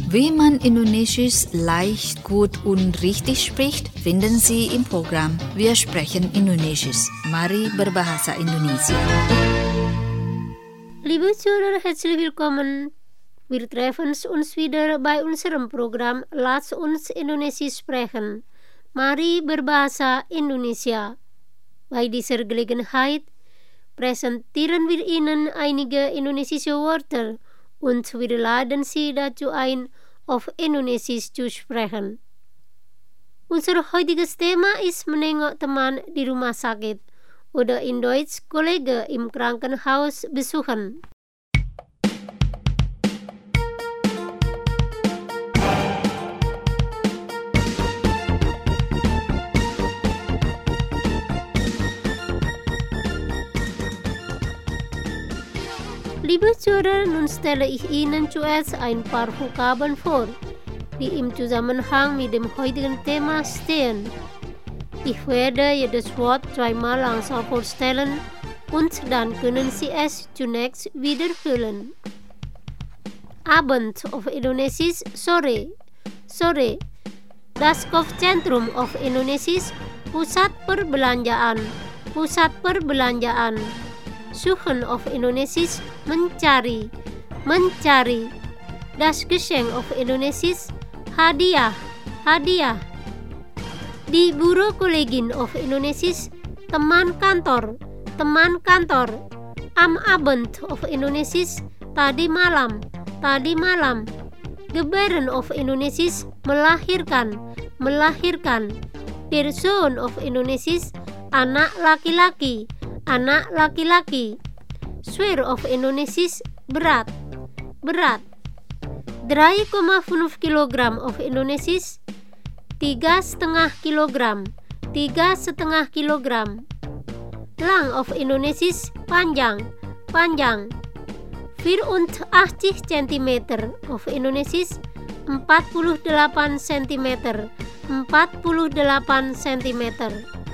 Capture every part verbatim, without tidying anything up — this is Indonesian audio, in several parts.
Wie man Indonesisch leicht, gut und richtig spricht, finden Sie im Programm Wir sprechen Indonesisch. Mari berbahasa Indonesia. Liebe Zuhörer, herzlich willkommen. Wir treffen uns wieder bei unserem Programm Lass uns Indonesisch sprechen. Mari berbahasa Indonesia. Bei dieser Gelegenheit präsentieren wir Ihnen einige indonesische Wörter und wir laden Sie dazu ein, auf Indonesisch zu sprechen. Unser heutiges Thema ist menengok teman di rumah sakit oder in Deutsch Kollege im Krankenhaus besuchen. Liebe Zuhörer, nun stelle ich Ihnen zuerst ein paar Vokabeln vor, die im Zusammenhang mit dem heutigen Thema stehen. Ich werde jedes Wort zweimal langsam vorstellen und dann können Sie es zunächst wiederholen. Abend auf Indonesisch sore. Sore. Das Kopfzentrum auf Indonesisch Pusat Perbelanjaan. Pusat Perbelanjaan. Suchen auf Indonesisch mencari, mencari. Das Geschenk auf Indonesisch hadiah, hadiah. Die Bürokollegin auf Indonesisch teman kantor, teman kantor. Am Abend auf Indonesisch tadi malam, tadi malam. Gebaren auf Indonesisch melahirkan, melahirkan. Der Sohn auf Indonesisch anak laki-laki, anak laki-laki. Schwer auf Indonesisch berat, berat. drei Komma fünf Kilogramm auf Indonesisch tiga setengah kilogram, tiga setengah kilogram. Lang auf Indonesisch panjang, panjang. vierundachtzig Zentimeter auf Indonesisch empat puluh delapan sentimeter, empat puluh delapan sentimeter.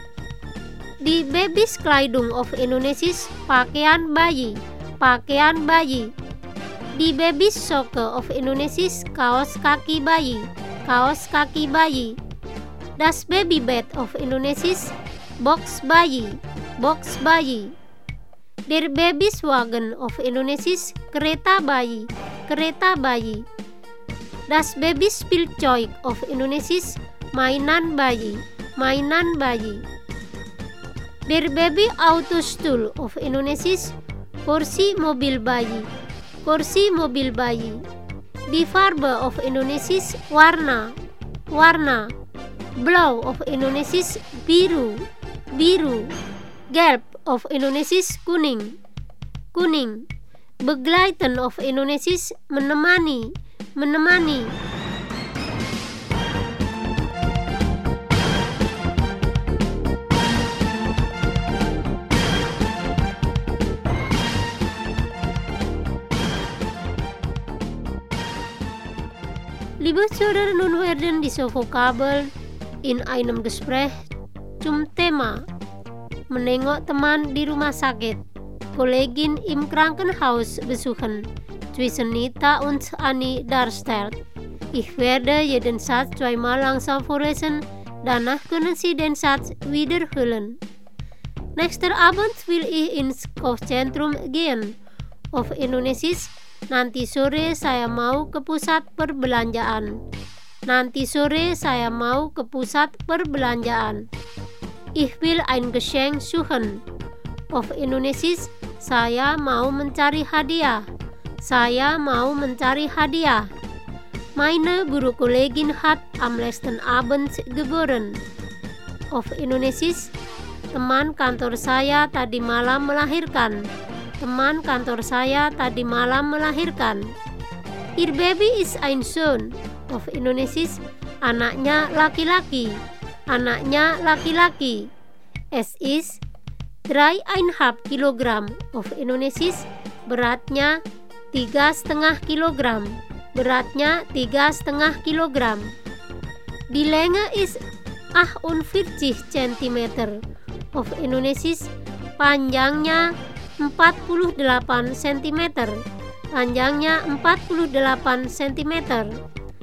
Di Babys Kleidung auf Indonesisch pakaian bayi, pakaian bayi. Di Babys Sokke auf Indonesisch kaos kaki bayi, kaos kaki bayi. Das Babybed auf Indonesisch box bayi, box bayi. Der Babyswagen auf Indonesisch kereta bayi, kereta bayi. Das Babyspielzeug auf Indonesisch mainan bayi, mainan bayi. Der Baby Autostuhl auf Indonesisch kursi mobil bayi, kursi mobil bayi. Die Farbe auf Indonesisch warna, warna. Blau auf Indonesisch biru, biru. Gelb auf Indonesisch kuning, kuning. Begleiten auf Indonesisch menemani, menemani. Liebe Zuhörer, nun werden diese Vokabel in einem Gespräch zum Thema menengok teman di rumah sakit, Kollegin im Krankenhaus besuchen, zwischen Nita und Annie darstellt. Ich werde jeden Satz zweimal langsam vorlesen, danach können Sie den Satz wiederholen. Nächster Abend will ich ins Kopfzentrum gehen. Auf Indonesisch, nanti sore saya mau ke pusat perbelanjaan. Nanti sore saya mau ke pusat perbelanjaan. Ich will ein Geschenk suchen. Auf Indonesisch, saya mau mencari hadiah. Saya mau mencari hadiah. Meine Bürokollegin hat am letzten Abend geboren. Auf Indonesisch, teman kantor saya tadi malam melahirkan. Teman kantor saya tadi malam melahirkan. Ihr Baby ist ein Sohn. Auf Indonesisch, anaknya laki-laki. Anaknya laki-laki. Es ist dreieinhalb Kilogramm. Auf Indonesisch, beratnya tiga setengah kilogram. Beratnya tiga setengah kilogram. Die Länge ist achtundvierzig Zentimeter. Auf Indonesisch, panjangnya empat puluh delapan sentimeter. Panjangnya empat puluh delapan sentimeter.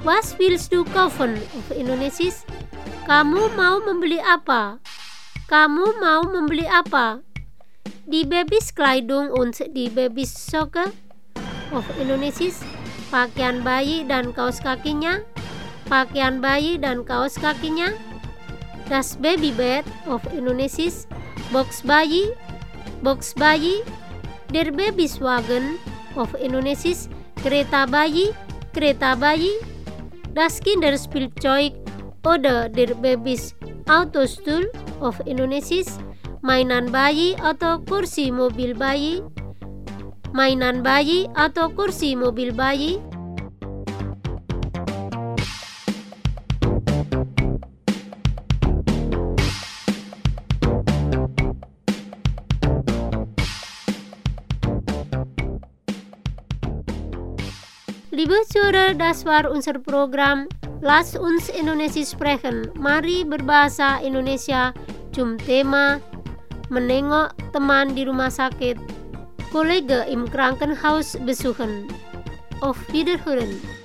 Was willst du kaufen of Indonesisch? Kamu mau membeli apa? Kamu mau membeli apa? Die Babyskleidung und die Babysocke of Indonesisch. Pakaian bayi dan kaos kakinya. Pakaian bayi dan kaos kakinya. Das Babybett of Indonesisch. Box bayi. Box bayi. Der Babyswagen of Indonesisch. Kereta bayi. Kereta bayi. Das Kinderspielzeug oder der Babys Autostuhl of Indonesisch. Mainan bayi atau kursi mobil bayi. Mainan bayi atau kursi mobil bayi. Liebe Zuhörer, das war unser Programm. Lasst uns Indonesisch sprechen. Mari berbahasa Indonesia zum Thema menengok teman di rumah sakit. Kollege im Krankenhaus besuchen. Auf Wiederhören.